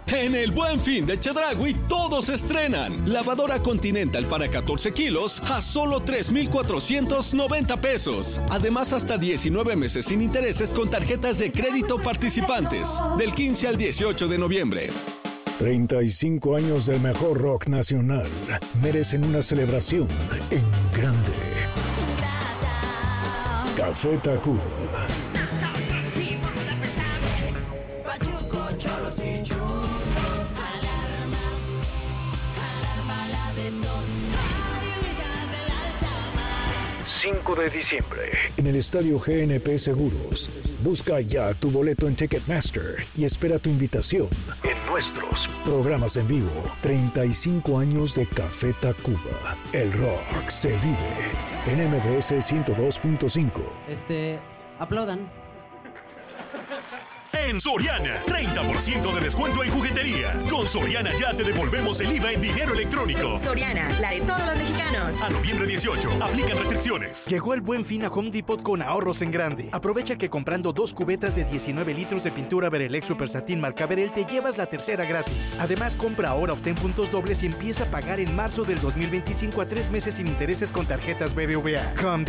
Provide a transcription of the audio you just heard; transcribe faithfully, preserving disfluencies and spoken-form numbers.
En el Buen Fin de Chedraui todos estrenan. Lavadora Continental para catorce kilos a solo tres mil cuatrocientos noventa pesos. Además, hasta diecinueve meses sin intereses con tarjetas de crédito participantes. Del quince al dieciocho de noviembre. treinta y cinco años del mejor rock nacional merecen una celebración en grande. Café Tacuba. cinco de diciembre, en el Estadio G N P Seguros. Busca ya tu boleto en Ticketmaster y espera tu invitación en nuestros programas en vivo. treinta y cinco años de Café Tacuba. El rock se vive en M B S ciento dos punto cinco. Este, aplaudan. En Soriana, treinta por ciento de descuento en juguetería. Con Soriana ya te devolvemos el I V A en dinero electrónico. Soriana, la de todos los mexicanos. A noviembre dieciocho, aplican restricciones. Llegó el Buen Fin a Home Depot con ahorros en grande. Aprovecha que comprando dos cubetas de diecinueve litros de pintura Berelex Super Satin marca Berel te llevas la tercera gratis. Además, compra ahora, obtén puntos dobles y empieza a pagar en marzo del dos mil veinticinco a tres meses sin intereses con tarjetas B B V A. Home